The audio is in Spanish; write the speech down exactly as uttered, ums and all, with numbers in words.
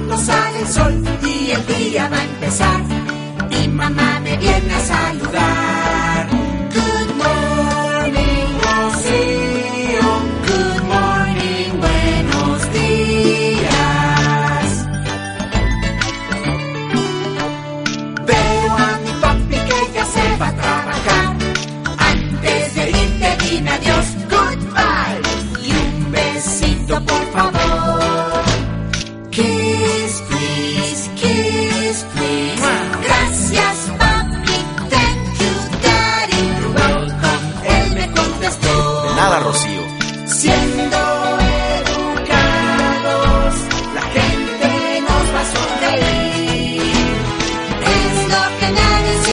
mismo sale el sol y el día va a empezar. Mi mamá me viene a saludar. Good morning, Rocío. Good morning, buenos días. Veo a mi papi que ya se va a trabajar. Antes de irte dime adiós, goodbye. Y un besito por favor. Que